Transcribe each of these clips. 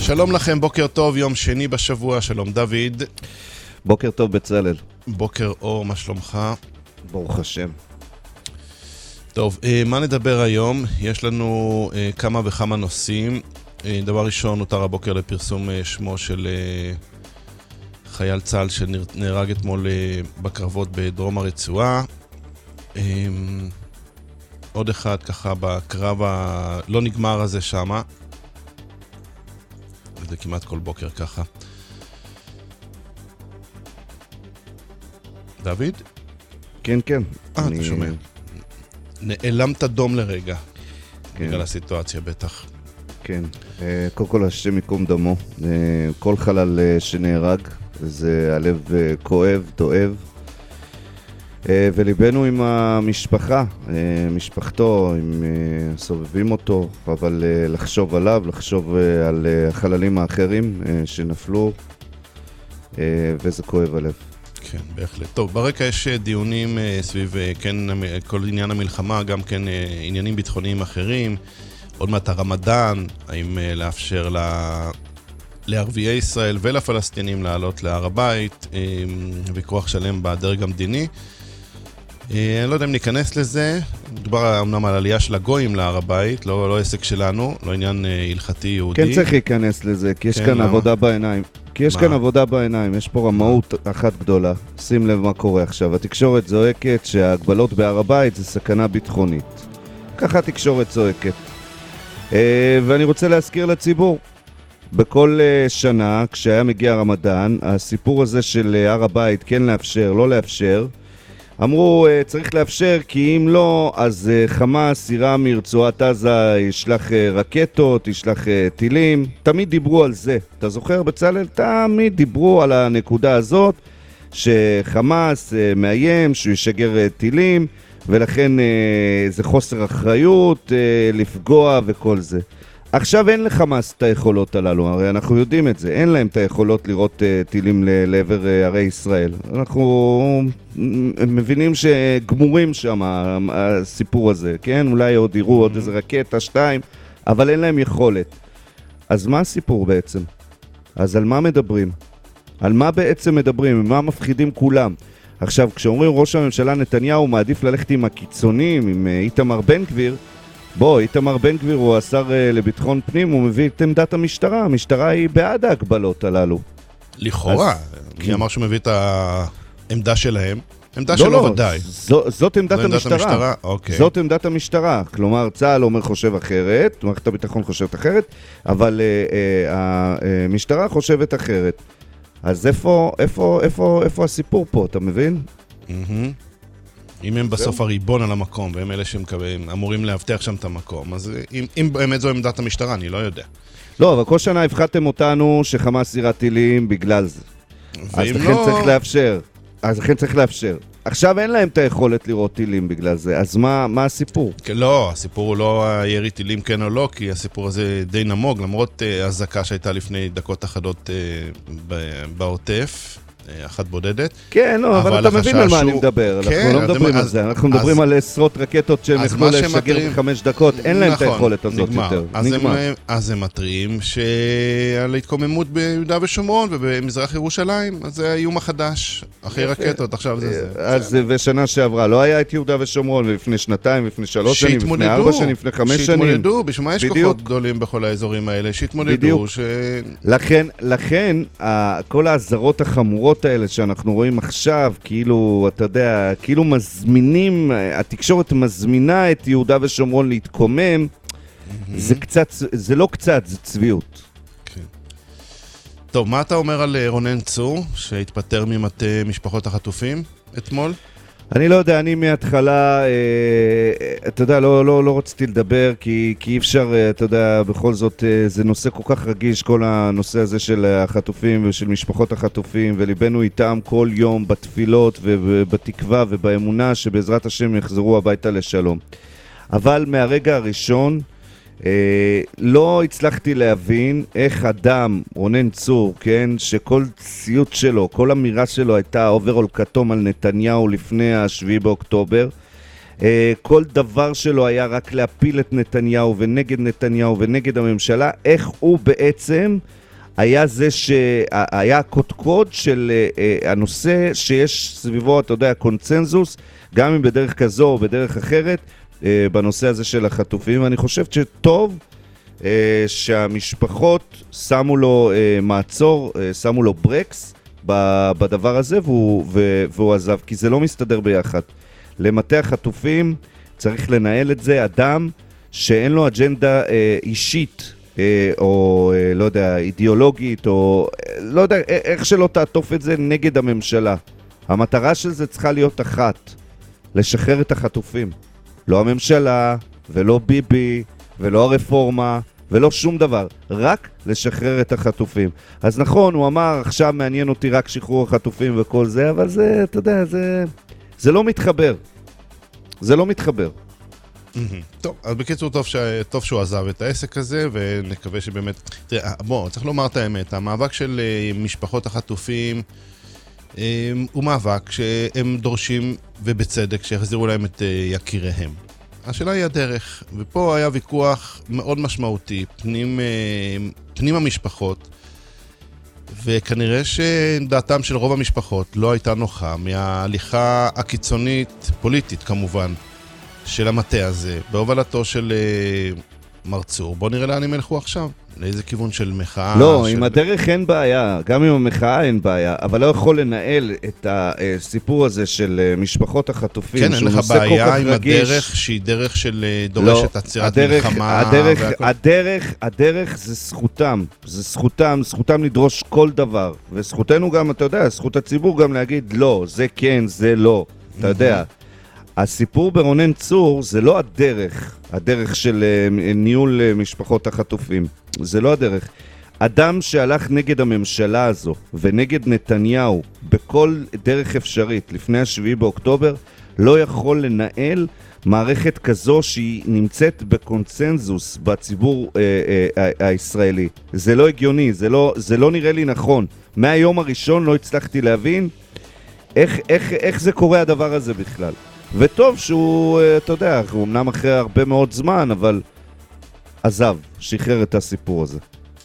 שלום לכם, בוקר טוב, יום שני בשבוע, שלום דוד. בוקר טוב בצלאל. בוקר אור, מה שלומך? ברוך השם. טוב, מה נדבר היום? יש לנו כמה וכמה נושאים. דבר ראשון, נותר הבוקר לפרסום שמו של חייל צה"ל שנהרג אתמול בקרבות בדרום הרצועה. עוד אחד ככה בקרב הלא נגמר הזה שמה. זה כמעט כל בוקר ככה. דוד? כן, כן. אתה שומע. נעלמת דום לרגע. כן. בגלל הסיטואציה בטח. כן. קודם כל השם יקום דמו. כל חלל שנהרג, זה הלב כואב, דואב. וליבנו עם המשפחה, משפחתו, עם סובבים אותו, אבל לחשוב עליו, לחשוב על החללים האחרים שנפלו, וזה כואב הלב. כן, בהחלט. טוב, ברקע יש דיונים סביב כן, כל עניין המלחמה, גם כן עניינים ביטחוניים אחרים, עוד מעט הרמדאן, האם לאפשר לערביי ישראל ולפלסטינים לעלות להר הבית, ויכוח שלם בדרג המדיני. אני לא יודע אם ניכנס לזה, מדובר אמנם על עלייה של הגויים להר הבית, לא עסק שלנו, לא עניין הלכתי יהודי. כן צריך להיכנס לזה, כי יש כאן עבודה בעיניים. כאן עבודה בעיניים, יש פה רמאות אחת גדולה. שים לב מה קורה עכשיו. התקשורת זועקת שההגבלות בהר הבית זה סכנה ביטחונית. ככה התקשורת זועקת. ואני רוצה להזכיר לציבור, בכל שנה, כשהיה מגיע רמדאן, הסיפור הזה של הר הבית, כן לאפשר, לא לאפשר, אמרו צריך לאפשר כי אם לא אז חמאס ירה מרצועת עזה, ישלח רקטות, ישלח טילים. תמיד דיברו על זה, אתה זוכר בצלאל? תמיד דיברו על הנקודה הזאת שחמאס מאיים שהוא ישגר טילים, ולכן זה חוסר אחריות לפגוע וכל זה. עכשיו אין לחמאס את היכולות הללו, הרי אנחנו יודעים את זה, אין להם את היכולות לראות טילים לעבר ערי ישראל. אנחנו מבינים שגמורים שם הסיפור הזה, כן? אולי עוד יראו עוד איזה רקטה, 2, אבל אין להם יכולת. אז מה הסיפור בעצם? אז על מה מדברים? על מה בעצם מדברים? מה מפחידים כולם? עכשיו, כשאומרים ראש הממשלה נתניהו מעדיף ללכת עם הקיצונים, עם איתמר בן גביר, איתמר בן גביר הוא השר לביטחון פנים, הוא מביא את עמדת המשטרה. המשטרה היא בעד ההגבלות הללו. לכאורה, מי אמר שהוא מביא את העמדה שלהם? עמדה שלו ודאי. זאת עמדת המשטרה. זאת עמדת המשטרה. כלומר, צה"ל אומר חושב אחרת, מערכת הביטחון חושבת אחרת, אבל המשטרה חושבת אחרת. אז איפה הסיפור פה, אתה מבין? אם הם בסוף הריבון על המקום, והם אלה שאמורים להבטיח שם את המקום, אז אם באמת זו עמדת המשטרה, אני לא יודע. לא, אבל כל שנה הפחדתם אותנו שחמאס ירה טילים בגלל זה. אז לכן צריך לאפשר. עכשיו אין להם את היכולת לראות טילים בגלל זה, אז מה הסיפור? לא, הסיפור הוא לא הירי טילים כן או לא, כי הסיפור הזה די נמוג, למרות הזקה שהייתה לפני דקות אחדות בעוטף. אחת בודדת. כן, לא, אבל אתה מבין על מה אני מדבר. אנחנו לא מדברים על זה, אנחנו מדברים על עשרות רקטות שהם יכולו לשגר ב5 דקות, אין להם את היכולת הזאת יותר. אז הם מטרים שעל ההתקוממות ביהודה ושומרון ובמזרח ירושלים, אז זה האיום החדש, אחרי רקטות, עכשיו זה. אז ושנה שעברה, לא היה את יהודה ושומרון, ולפני 2, לפני 3 שנים, לפני 4 שנים, לפני 5 שנים. שהתמודדו, בשביל מה יש כוחות גדולים בכל האזורים האלה, שהתמודדו. לכן, כל ההזרות החמורות האלה שאנחנו רואים עכשיו, כאילו, אתה יודע, כאילו מזמינים, התקשורת מזמינה את יהודה ושומרון להתקומם, זה קצת, זה לא קצת, זה צביעות. כן. טוב, מה אתה אומר על רונן צור, שהתפטר ממטה משפחות החטופים אתמול? אני לא יודע, אני מההתחלה, אתה יודע, לא רציתי לדבר, כי אי אפשר, אתה יודע, בכל זאת, זה נושא כל כך רגיש, כל הנושא הזה של החטופים ושל משפחות החטופים, וליבנו איתם כל יום בתפילות ובתקווה ובאמונה שבעזרת השם יחזרו הביתה לשלום. אבל מהרגע הראשון, לא הצלחתי להבין איך אדם, רונן צור, כן, שכל ציוט שלו, כל אמירה שלו הייתה אוברול כתום על נתניהו לפני ה7 באוקטובר, כל דבר שלו היה רק להפיל את נתניהו ונגד נתניהו ונגד הממשלה, איך הוא בעצם היה זה שהיה הקודקוד של הנושא שיש סביבו, אתה יודע, קונצנזוס, גם אם בדרך כזו או בדרך אחרת, בנושא הזה של החטופים. ואני חושב שטוב שהמשפחות שמו לו מעצור, שמו לו ברקס בדבר הזה, והוא עזב, כי זה לא מסתדר ביחד. למטה החטופים צריך לנהל את זה אדם שאין לו אג'נדה אישית, או לא יודע, אידיאולוגית, או לא יודע, איך שלא תעטוף את זה נגד הממשלה. המטרה של זה צריכה להיות אחת, לשחרר את החטופים. לא הממשלה, ולא ביבי, ולא הרפורמה, ולא שום דבר, רק לשחרר את החטופים. אז נכון, הוא אמר, עכשיו מעניין אותי רק שחרור החטופים וכל זה, אבל זה, אתה יודע, זה לא מתחבר. זה לא מתחבר. טוב, אז בקיצור טוב שהוא עזב את העסק הזה, ונקווה שבאמת... תראה, בוא, צריך לומר את האמת, המאבק של משפחות החטופים הוא מאבק שהם דורשים, ובצדק, שיחזירו להם את יקיריהם. השאלה היא הדרך, ופה היה ויכוח מאוד משמעותי, פנים המשפחות, וכנראה שדעתם של רוב המשפחות לא הייתה נוחה מההליכה הקיצונית, פוליטית כמובן, של המטה הזה, בהובלתו של מרצור. בוא נראה לאן הם ילכו עכשיו, לאיזה כיוון של מחאה. לא, עם הדרך אין בעיה, גם עם המחאה אין בעיה, אבל לא יכול לנהל את הסיפור הזה של משפחות החטופים. כן, אין לך בעיה עם הדרך שהיא דרך של דורשת עצירת מלחמה. הדרך זה זכותם, זכותם לדרוש כל דבר, וזכותנו גם, אתה יודע, זכות הציבור גם להגיד לא, זה כן, זה לא, אתה יודע. הסיפור ברונן צור זה לא הדרך של ניהול משפחות החטופים, זה לא הדרך. אדם שהלך נגד הממשלה הזו ונגד נתניהו בכל דרך אפשרית לפני 7 באוקטובר, לא יכול לנהל מערכת כזו שהיא נמצאת בקונצנזוס בציבור הישראלי. זה לא הגיוני, זה לא נראה לי נכון. מהיום הראשון לא הצלחתי להבין איך זה קורה הדבר הזה בכלל. וטוב שהוא, אתה יודע, הוא אמנם אחרי הרבה מאוד זמן, אבל עזב, שחרר את הסיפור הזה.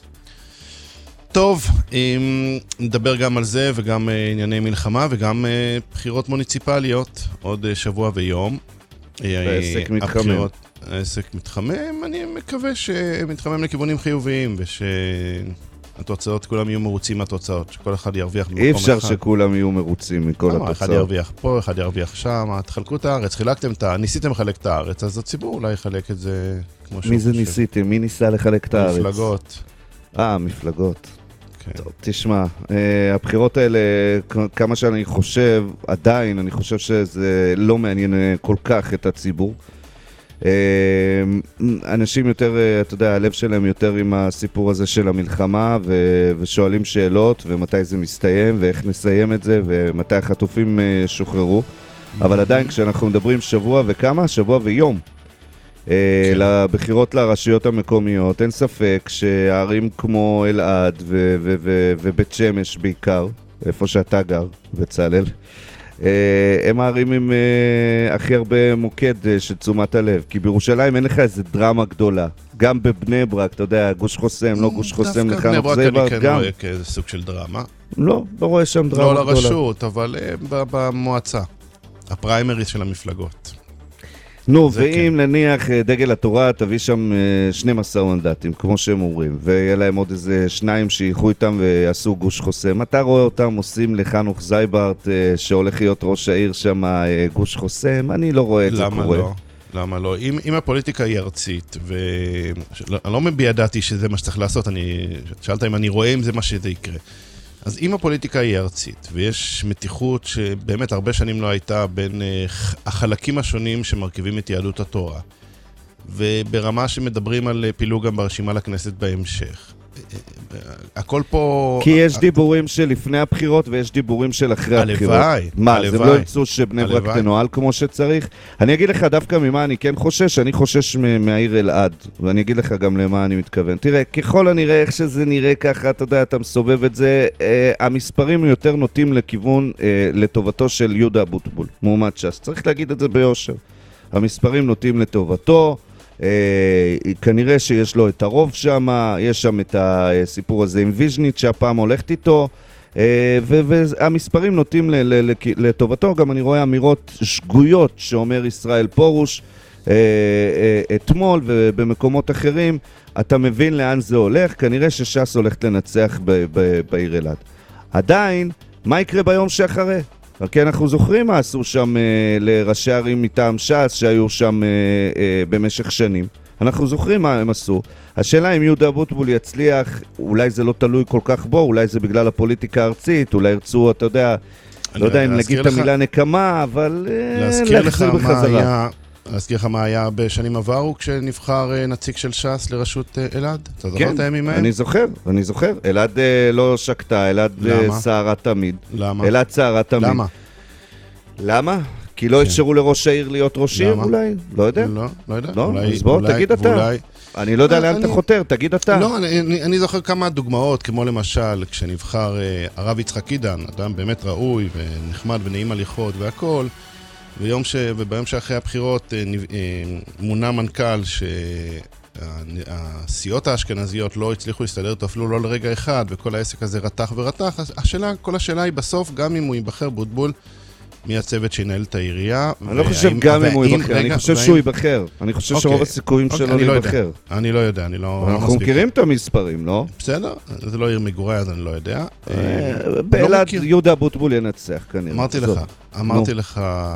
טוב, נדבר גם על זה וגם ענייני מלחמה וגם בחירות מוניציפליות, עוד שבוע ויום. העסק מתחמם. העסק מתחמם, אני מקווה שמתחמם לכיוונים חיוביים התוצאות, כולם יהיו מרוצים מהתוצאות, שכל אחד ירוויח במקום אחד. אי אפשר שכולם יהיו מרוצים מכל התוצאות. אחד ירוויח פה, אחד ירוויח שם, תחלקו את הארץ, ניסיתם לחלק את הארץ, אז הציבור אולי יחלק את זה כמו שהוא. מי זה ניסיתם? מי ניסה לחלק את הארץ? מפלגות. מפלגות. טוב, תשמע, הבחירות האלה, כמה שאני חושב, עדיין, אני חושב שזה לא מעניין כל כך את הציבור. אנשים יותר, אתה יודע, הלב שלהם יותר עם הסיפור הזה של המלחמה ושואלים שאלות ומתי זה מסתיים ואיך נסיים את זה ומתי החטופים שוחררו. אבל עדיין כשאנחנו מדברים שבוע וכמה? שבוע ויום לבחירות לרשויות המקומיות, אין ספק שהערים כמו אלעד ובית שמש בעיקר, איפה שאתה גר, בצלאל, הם הערים עם הכי הרבה מוקד של תשומת הלב, כי בירושלים אין לך איזה דרמה גדולה. גם בבני ברק, אתה יודע, גוש חוסם, לא גוש חוסם, דווקא בני ברק אני כן רואה כאיזה סוג של דרמה. לא רואה שם דרמה גדולה. לא לרשות, אבל במועצה, הפריימריס של המפלגות. נו, ואם נניח דגל התורה תביא שם 12 מנדטים, כמו שהם אומרים, ויהיה להם עוד איזה 2 שייכו איתם ועשו גוש חוסם, אתה רואה אותם עושים לחנוך זייברט שהולך להיות ראש העיר שם גוש חוסם? אני לא רואה את זה קורה. למה לא? אם הפוליטיקה היא ארצית, ואני לא מביע דעתי שזה מה שצריך לעשות, שאלת אם אני רואה אם זה מה שזה יקרה. אז אם הפוליטיקה היא ארצית, ויש מתיחות שבאמת הרבה שנים לא הייתה בין החלקים השונים שמרכיבים את יהדות התורה, וברמה שמדברים על פילוג גם ברשימה לכנסת בהמשך, הכל פה... כי יש דיבורים של לפני הבחירות ויש דיבורים של אחרי הבחירות. הלוואי. מה, זה לא ירצו שבני ברק תנוהל כמו שצריך? אני אגיד לך דווקא ממה אני כן חושש, אני חושש מהעיר אלעד, ואני אגיד לך גם למה אני מתכוון. תראה, ככל הנראה איך שזה נראה ככה, אתה יודע, אתה מסובב את זה, המספרים יותר נוטים לכיוון לטובתו של יהודה אבוטבול, מועמד ש"ס. צריך להגיד את זה ביושר. המספרים נוטים לטובתו, כנראה שיש לו את הרוב שם, יש שם את הסיפור הזה עם ויז'ניץ' שהפעם הולכת איתו, והמספרים נוטים לטובתו. גם אני רואה אמירות שגויות שאומר ישראל פורוש אתמול ובמקומות אחרים. אתה מבין לאן זה הולך? כנראה שש"ס הולכת לנצח בעיר אלעד. עדיין, מה יקרה ביום שאחרי? כי אנחנו זוכרים מה עשו שם לראשי ערים מטעם ש"ס שהיו שם במשך שנים. אנחנו זוכרים מה הם עשו. השאלה אם יהודה אבוטבול יצליח, אולי זה לא תלוי כל כך בו, אולי זה בגלל הפוליטיקה הארצית, אולי ירצו, אתה יודע, לא יודע אם נגיד את המילה נקמה, אבל להחזיר בחזרה. להזכיר לך מה היה בשנים עברו כשנבחר נציג של ש"ס לראשות אלעד? אתה זוכר את הימים ההם? אני זוכר. אלעד לא שקטה, אלעד סערה תמיד. למה? אלעד סערה תמיד. למה? למה? כי לא אפשרו לראש העיר להיות ראש עיר אולי? לא יודע. לא יודע. לא, אז בוא, תגיד אתה. אני לא יודע לאן אתה חותר, תגיד אתה. לא, אני זוכר כמה דוגמאות, כמו למשל, כשנבחר הרב יצחק עידן, אדם באמת ראוי ונחמד ונעים הליכות והכל, וביום שאחרי הבחירות מונה מנכ"ל שהסיעות האשכנזיות לא הצליחו להסתדר אותו אפילו לא לרגע אחד, וכל העסק הזה רתח ורתח. כל השאלה היא בסוף, גם אם הוא ייבחר בוטבול, מי הצוות שינהל את העירייה. אני לא חושב גם אם הוא ייבחר, אני חושב שהוא ייבחר. אני חושב שרוב הסיכויים שלו להיבחר. אני לא יודע, אני לא... אנחנו מכירים את המספרים, לא? בסדר, זה לא עיר מגורי, אז אני לא יודע. באלעד יהודה אבוטבול ינצח כנראה. אמרתי לך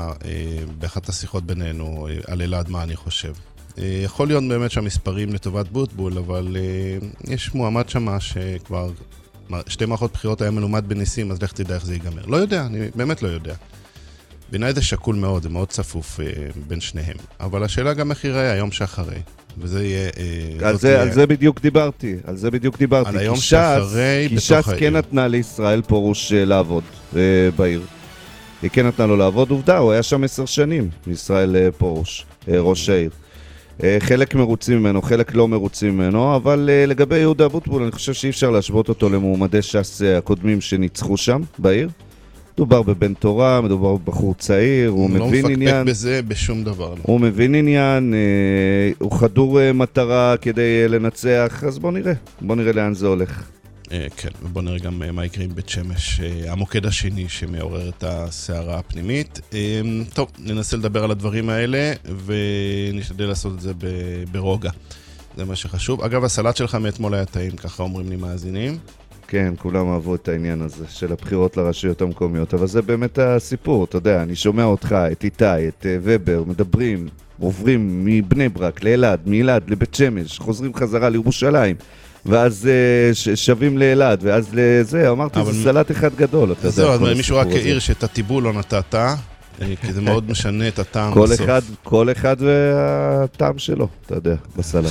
באחת השיחות בינינו על אלעד מה אני חושב. יכול להיות באמת שהמספרים לטובת בוטבול, אבל יש מועמד שמה שכבר 2 מערכות בחירות היה מלומד בניסים, אז לך תדע איך זה ייגמר. לא יודע, אני באמת לא יודע. בעיניי זה שקול מאוד, זה מאוד צפוף בין שניהם. אבל השאלה גם איך ייראה היום שאחרי. וזה יהיה... על זה בדיוק דיברתי. על היום שאחרי כי ש"ס כן נתנה לישראל פורוש לעבוד בעיר. היא כן נתנה לו לעבוד, עובדה, הוא היה שם 10 שנים, ישראל פורוש, ראש העיר. חלק מרוצים ממנו, חלק לא מרוצים ממנו, אבל לגבי יהודה אבוטבול, אני חושב שאי אפשר להשוות אותו למועמדי ש"ס הקודמים שניצחו שם בעיר. מדובר בבן תורה, מדובר בבחור צעיר, הוא מבין עניין. לא מפקפק בזה בשום דבר. הוא מבין עניין, הוא חדור מטרה כדי לנצח, אז בוא נראה לאן זה הולך. כן, ובוא נראה גם מה יקרה עם בית שמש, המוקד השני שמעורר את הסערה הפנימית. טוב, ננסה לדבר על הדברים האלה, ונשתדל לעשות את זה ברוגע. זה מה שחשוב. אגב, הסלט שלך מאתמול היה טעים, ככה אומרים לי מאזינים. כן, כולם אהבו את העניין הזה של הבחירות לרשויות המקומיות, אבל זה באמת הסיפור, אתה יודע, אני שומע אותך, את איתי, את ובר, מדברים, עוברים מבני ברק לאלעד, מאלעד לבית שמש, חוזרים חזרה לירושלים, ואז שווים לאלעד, ואז לזה, אמרתי, זה סלט אחד גדול, אתה יודע. זהו, אז מישהו רק העיר שאת הטיבול לא נתת, כי זה מאוד משנה את הטעם בסוף. כל אחד והטעם שלו, אתה יודע, בסלט.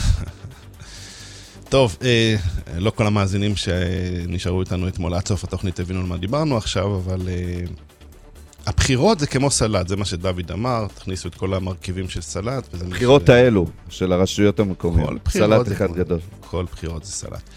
טוב, לא כל המאזינים שנשארו איתנו אתמול עד סוף התוכנית הבינו על מה דיברנו עכשיו, אבל הבחירות זה כמו סלט, זה מה שדוד אמר, תכניסו את כל המרכיבים של סלט. הבחירות האלו של הרשויות המקומיות, סלט אחד גדול. כל בחירות זה סלט.